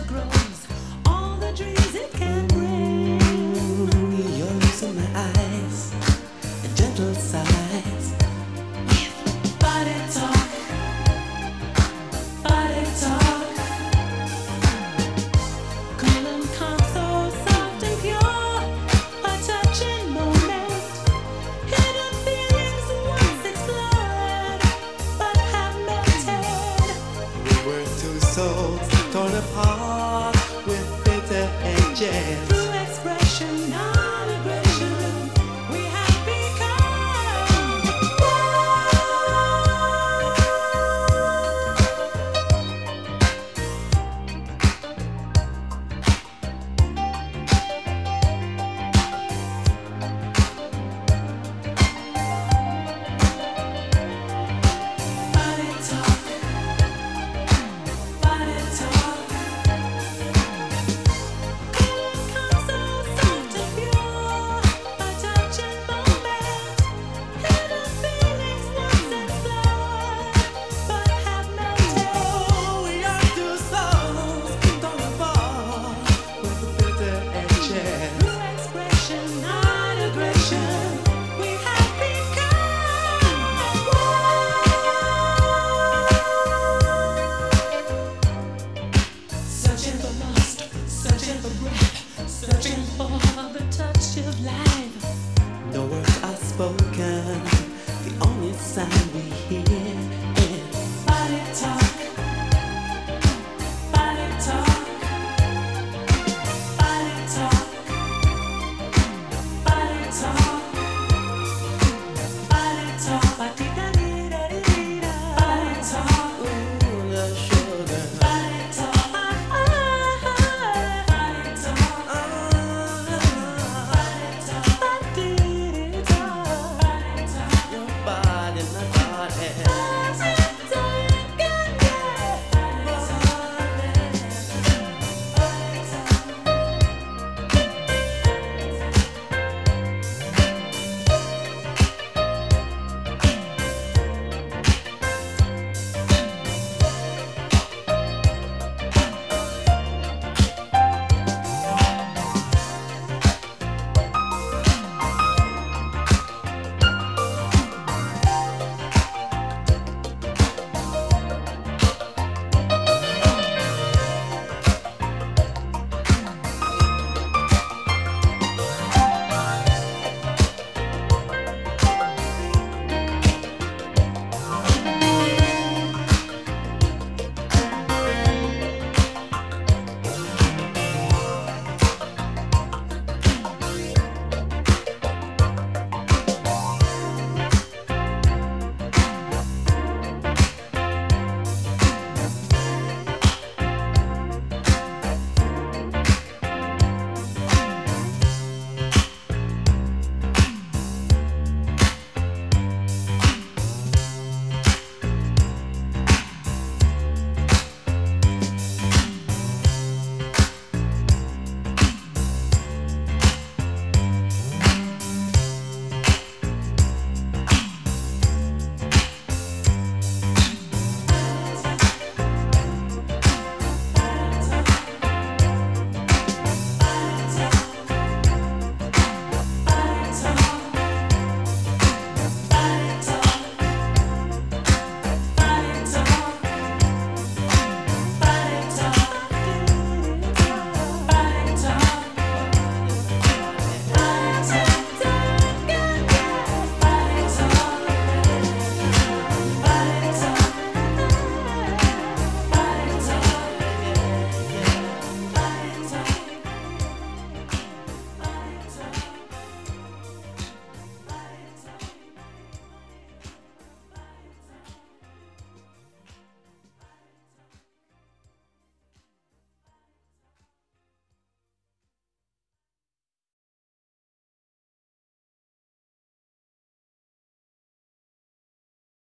grows, all the dreams it can bring. You're losing my eyes, a gentle sighs. Body talk, body talk. Cool and calm, so soft and pure, a touching moment. Hidden feelings once explored, but have melted. We were two souls torn apart with bitter edges. Through expression, non-aggression, we have become body talk, body talk. Come so soft and pure, a touching moment. Hidden feelings once explored, but have melted. Oh, we are two souls torn apart with bitter edges. Through expression, not aggression, we have become one. Searching for lust, searching for breath, searching for